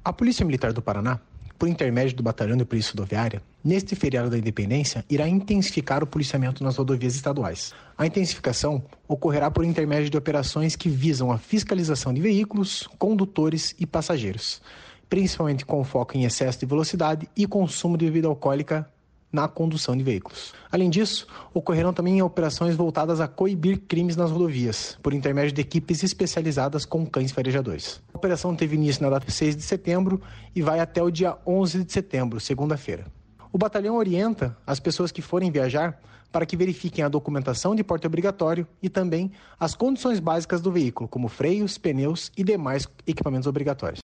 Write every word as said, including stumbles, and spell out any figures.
A Polícia Militar do Paraná, por intermédio do Batalhão de Polícia Rodoviária, neste feriado da Independência, irá intensificar o policiamento nas rodovias estaduais. A intensificação ocorrerá por intermédio de operações que visam a fiscalização de veículos, condutores e passageiros, principalmente com foco em excesso de velocidade e consumo de bebida alcoólica na condução de veículos. Além disso, ocorrerão também operações voltadas a coibir crimes nas rodovias, por intermédio de equipes especializadas com cães farejadores. A operação teve início na data seis de setembro e vai até o dia onze de setembro, segunda-feira. O batalhão orienta as pessoas que forem viajar para que verifiquem a documentação de porte obrigatório e também as condições básicas do veículo, como freios, pneus e demais equipamentos obrigatórios.